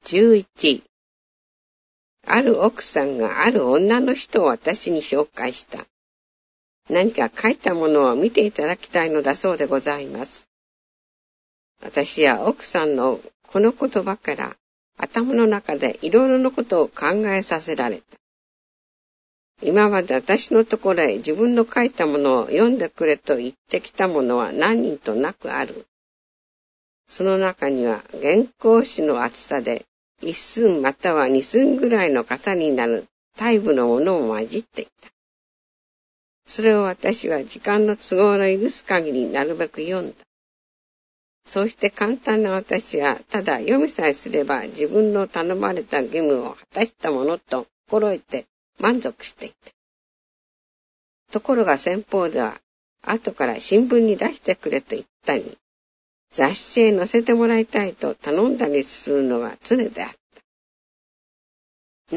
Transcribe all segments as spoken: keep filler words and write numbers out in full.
じゅういち、ある奥さんがある女の人を私に紹介した。何か書いたものを見ていただきたいのだそうでございます。私は奥さんのこの言葉から頭の中でいろいろなことを考えさせられた。今まで私のところへ自分の書いたものを読んでくれと言ってきたものは何人となくある。その中には原稿紙の厚さで一寸または二寸ぐらいの傘になるタイプのものも混じっていた。それを私は時間の都合の許す限りなるべく読んだ。そうして簡単な私はただ読みさえすれば自分の頼まれた義務を果たしたものと心得て満足していた。ところが先方では後から新聞に出してくれと言ったり、雑誌へ載せてもらいたいと頼んだりするのが常であった。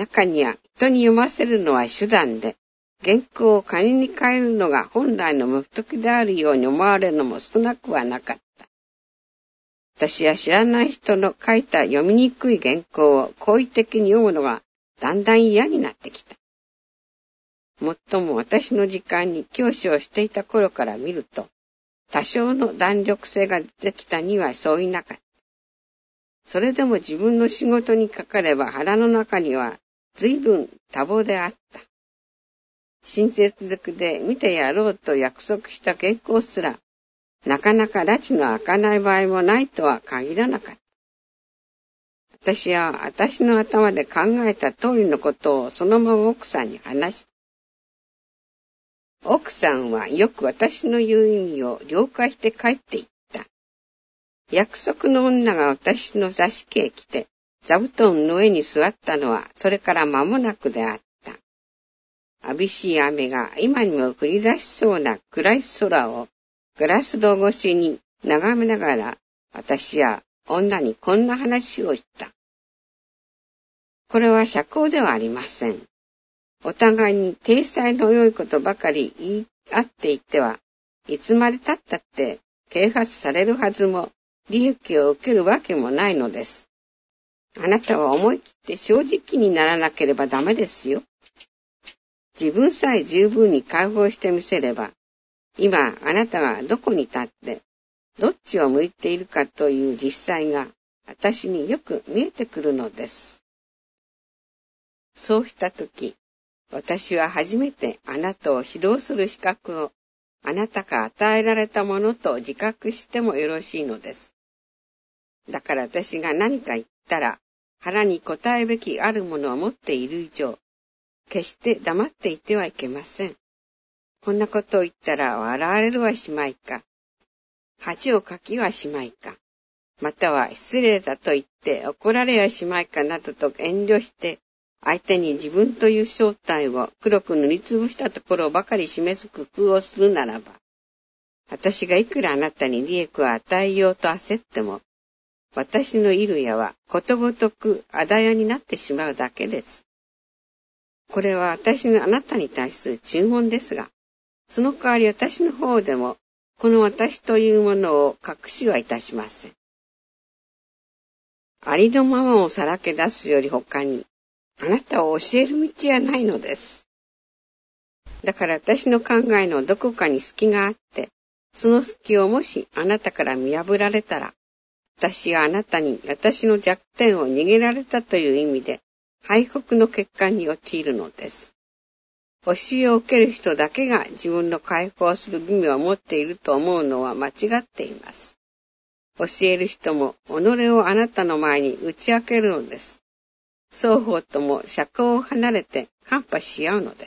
中には人に読ませるのは手段で、原稿を金に変えるのが本来の目的であるように思われるのも少なくはなかった。私は知らない人の書いた読みにくい原稿を好意的に読むのがだんだん嫌になってきた。もっとも私の時間に教師をしていた頃から見ると、多少の弾力性が出てきたにはそういなかった。それでも自分の仕事にかかれば腹の中には随分多忙であった。親切づくで見てやろうと約束した原稿すら、なかなか拉致の開かない場合もないとは限らなかった。私は私の頭で考えた通りのことをそのまま奥さんに話した。奥さんはよく私の言う意味を了解して帰っていった。約束の女が私の座敷へ来て、座布団の上に座ったのはそれから間もなくであった。寂しい雨が今にも降り出しそうな暗い空をガラス戸越しに眺めながら、私は女にこんな話をした。これは社交ではありません。お互いに体裁の良いことばかり言い合っていては、いつまで経ったって啓発されるはずも、利益を受けるわけもないのです。あなたは思い切って正直にならなければダメですよ。自分さえ十分に解放してみせれば、今あなたがどこに立って、どっちを向いているかという実際が私によく見えてくるのです。そうしたとき、私は初めてあなたを指導する資格をあなたが与えられたものと自覚してもよろしいのです。だから私が何か言ったら腹に応えべきあるものを持っている以上、決して黙っていてはいけません。こんなことを言ったら笑われるはしまいか、恥をかきはしまいか、または失礼だと言って怒られやしまいかなどと遠慮して、相手に自分という正体を黒く塗りつぶしたところばかり示す工夫をするならば、私がいくらあなたに利益を与えようと焦っても、私のいる矢はことごとくあだやになってしまうだけです。これは私のあなたに対する注文ですが、その代わり私の方でも、この私というものを隠しはいたしません。ありのままをさらけ出すより他に、あなたを教える道はないのです。だから私の考えのどこかに隙があって、その隙をもしあなたから見破られたら、私はあなたに私の弱点を逃げられたという意味で、敗北の結果に陥るのです。教えを受ける人だけが自分の解放する義務を持っていると思うのは間違っています。教える人も己をあなたの前に打ち明けるのです。双方とも社交を離れてカンパし合うのです。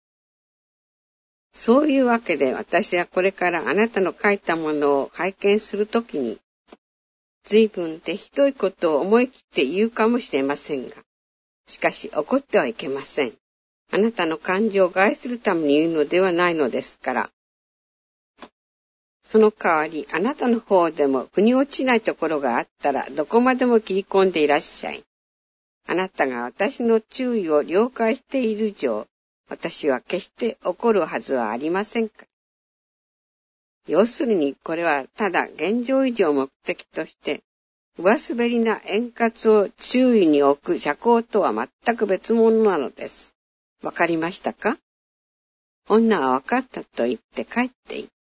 そういうわけで私はこれからあなたの書いたものを拝見するときに、随分手ひどいことを思い切って言うかもしれませんが、しかし怒ってはいけません。あなたの感情を害するために言うのではないのですから。その代わりあなたの方でも腑に落ちないところがあったらどこまでも切り込んでいらっしゃい。あなたが私の注意を了解している以上、私は決して怒るはずはありませんか。要するにこれはただ現状維持を目的として、 上滑りな円滑を周囲に置く車高とは全く別物なのです。わかりましたか？女はわかったと言って帰っていった。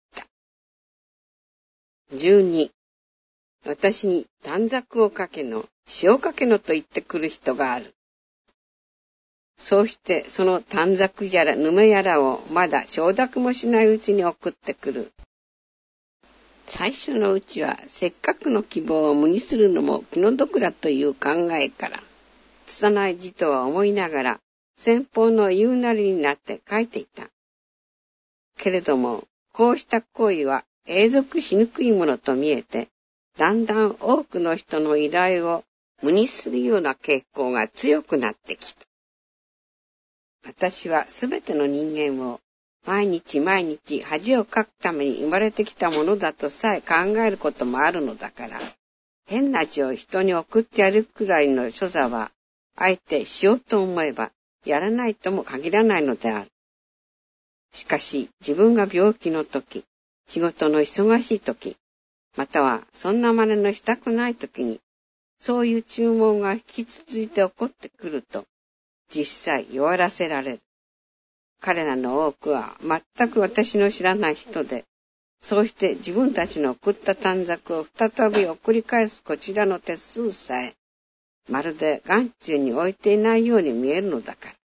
じゅうに. 私に短冊をかけの、詩をかけのと言ってくる人がある。そうしてその短冊やらぬめやらをまだ承諾もしないうちに送ってくる。最初のうちはせっかくの希望を無にするのも気の毒だという考えから、拙い字とは思いながら先方の言うなりになって書いていた。けれども、こうした行為は永続しにくいものと見えて、だんだん多くの人の依頼を無にするような傾向が強くなってきた。私はすべての人間を毎日毎日恥をかくために生まれてきたものだとさえ考えることもあるのだから、変な字を人に送ってやるくらいの所作は、あえてしようと思えばやらないとも限らないのである。しかし自分が病気の時、仕事の忙しい時、またはそんな真似のしたくない時に、そういう注文が引き続いて起こってくると、実際弱らせられる。彼らの多くは全く私の知らない人で、そうして自分たちの送った短冊を再び送り返すこちらの手数さえ、まるで眼中に置いていないように見えるのだから。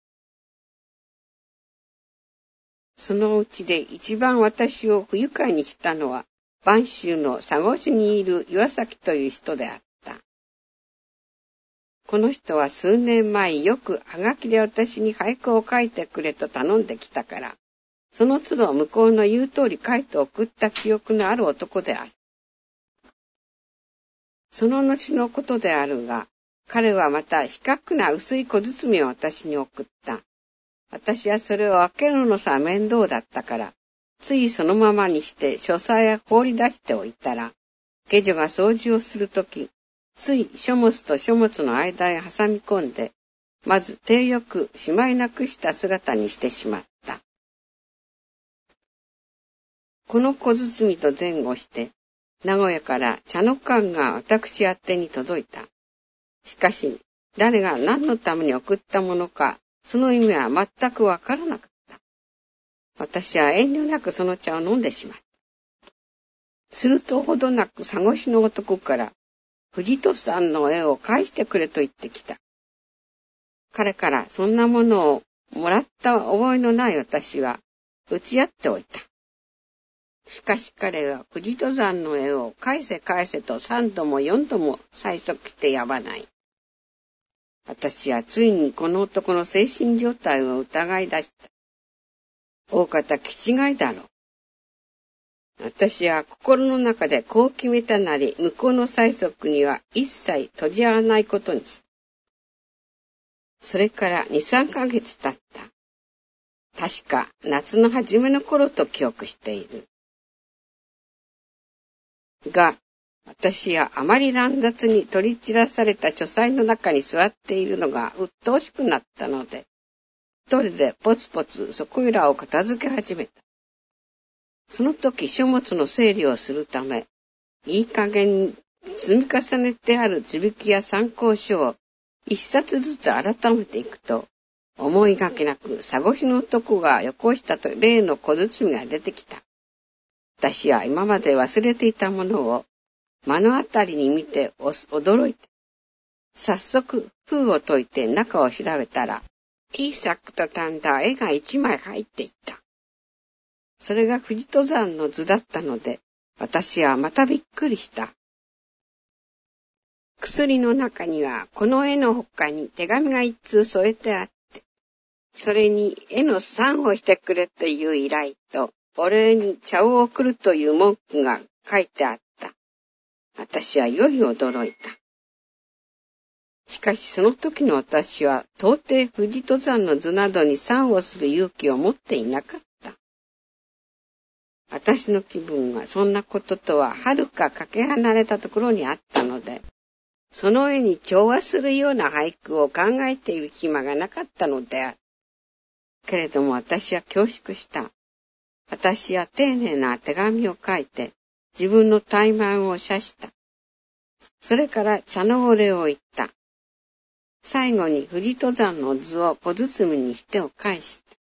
そのうちで一番私を不愉快にしたのは、播州の佐護市にいる岩崎という人であった。この人は数年前よくはがきで私に俳句を書いてくれと頼んできたから、その都度向こうの言う通り書いて送った記憶のある男である。その後のことであるが、彼はまた四角な薄い小包を私に送った。私はそれを開けるのさ面倒だったから、ついそのままにして書斎へ放り出しておいたら、下女が掃除をするとき、つい書物と書物の間へ挟み込んで、まず手よくしまいなくした姿にしてしまった。この小包と前後して、名古屋から茶の缶が私宛てに届いた。しかし、誰が何のために送ったものか、その意味は全くわからなかった。私は遠慮なくその茶を飲んでしまった。するとほどなく佐護市の男から、藤戸さんの絵を返してくれと言ってきた。彼からそんなものをもらった覚えのない私は打ち合っておいた。しかし彼は藤戸山の絵を返せ返せと三度も四度も催促してやまない。私はついにこの男の精神状態を疑い出した。大方気違いだろう。私は心の中でこう決めたなり、向こうの催促には一切取り合わないことにした。それから二、三ヶ月経った。確か夏の初めの頃と記憶している。が、私はあまり乱雑に取り散らされた書斎の中に座っているのが鬱陶しくなったので、一人でポツポツそこいらを片付け始めた。その時書物の整理をするため、いい加減に積み重ねてある図引きや参考書を一冊ずつ改めていくと、思いがけなく佐護市の男がよこしたと例の小包が出てきた。私は今まで忘れていたものを目の当たりに見て驚いて、早速封を解いて中を調べたら、小さく畳んだ絵が一枚入っていた。それが藤戸山の図だったので、私はまたびっくりした。薬の中にはこの絵の他に手紙が一通添えてあって、それに絵の賛をしてくれという依頼と、お礼に茶を送るという文句が書いてあった。私はよい驚いた。しかしその時の私は到底藤戸山の図などに賛をする勇気を持っていなかった。私の気分はそんなこととは遥かかけ離れたところにあったので、その絵に調和するような俳句を考えている暇がなかったのである。けれども私は恐縮した。私は丁寧な手紙を書いて自分の怠慢を謝した。 それから茶のお礼を言った。最後に富士登山の図を小包にしてを返した。